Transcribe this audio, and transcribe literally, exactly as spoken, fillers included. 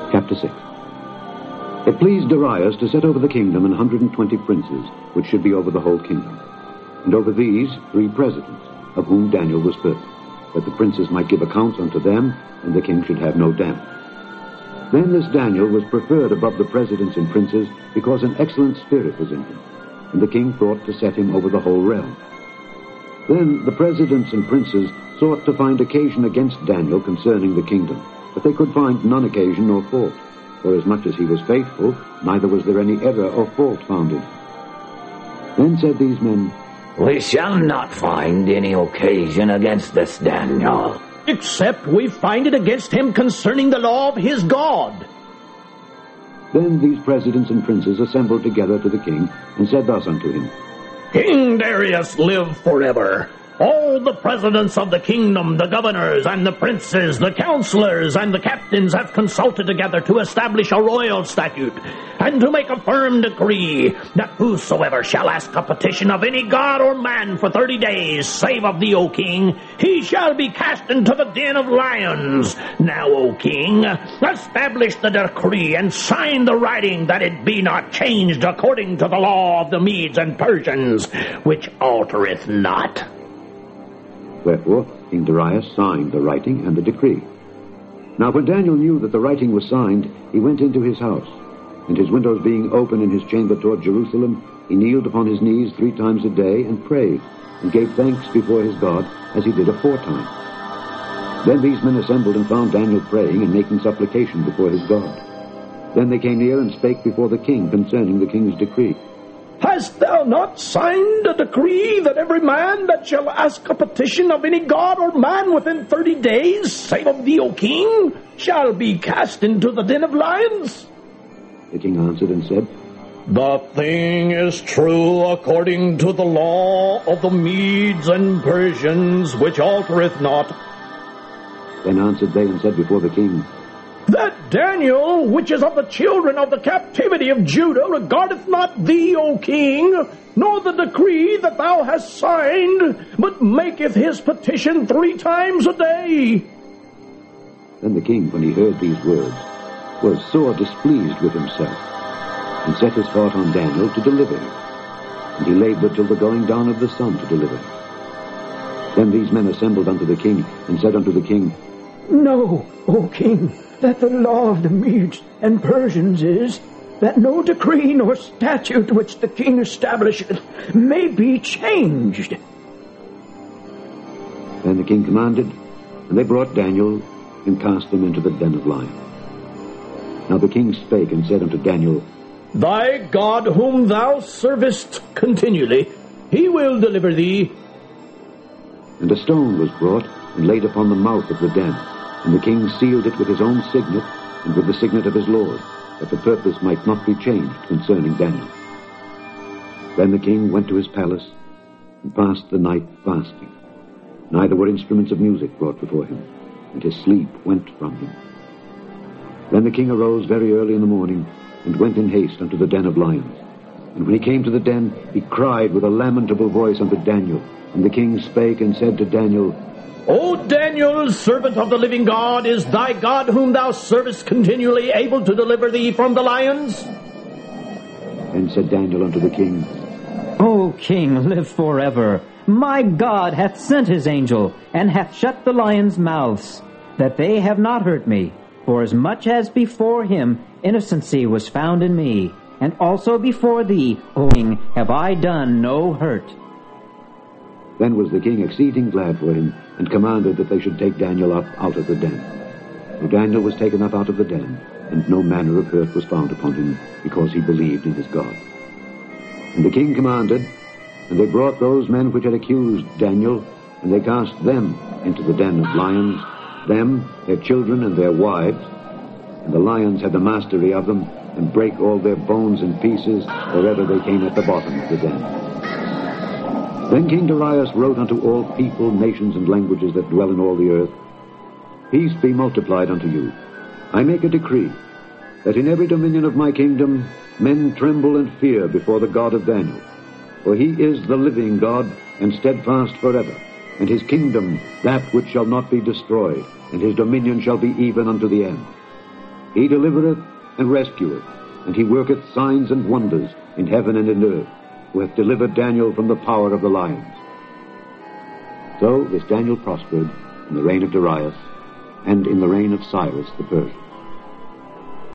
Chapter six. It pleased Darius to set over the kingdom an hundred and twenty princes, which should be over the whole kingdom. And over these three presidents, of whom Daniel was first, that the princes might give accounts unto them, and the king should have no damage. Then this Daniel was preferred above the presidents and princes, because an excellent spirit was in him, and the king thought to set him over the whole realm. Then the presidents and princes sought to find occasion against Daniel concerning the kingdom, but they could find none occasion nor fault. For as much as he was faithful, neither was there any error or fault found in him. Then said these men, We shall not find any occasion against this Daniel, except we find it against him concerning the law of his God. Then these presidents and princes assembled together to the king, and said thus unto him, King Darius, live forever. All the presidents of the kingdom, the governors and the princes, the counselors and the captains have consulted together to establish a royal statute, and to make a firm decree that whosoever shall ask a petition of any god or man for thirty days, save of thee, O king, he shall be cast into the den of lions. Now, O king, establish the decree and sign the writing, that it be not changed according to the law of the Medes and Persians, which altereth not. Wherefore King Darius signed the writing and the decree. Now when Daniel knew that the writing was signed, he went into his house, and his windows being open in his chamber toward Jerusalem, he kneeled upon his knees three times a day, and prayed, and gave thanks before his God, as he did aforetime. Then these men assembled, and found Daniel praying and making supplication before his God. Then they came near and spake before the king concerning the king's decree. Hast thou not signed a decree that every man that shall ask a petition of any god or man within thirty days, save of thee, O king, shall be cast into the den of lions? The king answered and said, The thing is true according to the law of the Medes and Persians, which altereth not. Then answered they and said before the king, That Daniel, which is of the children of the captivity of Judah, regardeth not thee, O king, nor the decree that thou hast signed, but maketh his petition three times a day. Then the king, when he heard these words, was sore displeased with himself, and set his heart on Daniel to deliver him. And he labored till the going down of the sun to deliver him. Then these men assembled unto the king, and said unto the king, Know, O king, that the law of the Medes and Persians is, that no decree nor statute which the king establisheth may be changed. Then the king commanded, and they brought Daniel, and cast him into the den of lions. Now the king spake and said unto Daniel, Thy God whom thou servest continually, he will deliver thee. And a stone was brought, and laid upon the mouth of the den. And the king sealed it with his own signet, and with the signet of his lord, that the purpose might not be changed concerning Daniel. Then the king went to his palace, and passed the night fasting. Neither were instruments of music brought before him, and his sleep went from him. Then the king arose very early in the morning, and went in haste unto the den of lions. And when he came to the den, he cried with a lamentable voice unto Daniel. And the king spake and said to Daniel, O Daniel, servant of the living God, is thy God whom thou servest continually able to deliver thee from the lions? Then said Daniel unto the king, O king, live forever. My God hath sent his angel, and hath shut the lions' mouths, that they have not hurt me. For as much as before him innocency was found in me, and also before thee, O king, have I done no hurt. Then was the king exceeding glad for him, and commanded that they should take Daniel up out of the den. So Daniel was taken up out of the den, and no manner of hurt was found upon him, because he believed in his God. And the king commanded, and they brought those men which had accused Daniel, and they cast them into the den of lions, them, their children, and their wives. And the lions had the mastery of them, and brake all their bones in pieces, wherever they came at the bottom of the den. Then King Darius wrote unto all people, nations, and languages that dwell in all the earth, Peace be multiplied unto you. I make a decree, that in every dominion of my kingdom men tremble and fear before the God of Daniel. For he is the living God, and steadfast forever, and his kingdom that which shall not be destroyed, and his dominion shall be even unto the end. He delivereth and rescueth, and he worketh signs and wonders in heaven and in earth, who hath delivered Daniel from the power of the lions. So this Daniel prospered in the reign of Darius, and in the reign of Cyrus the Persian.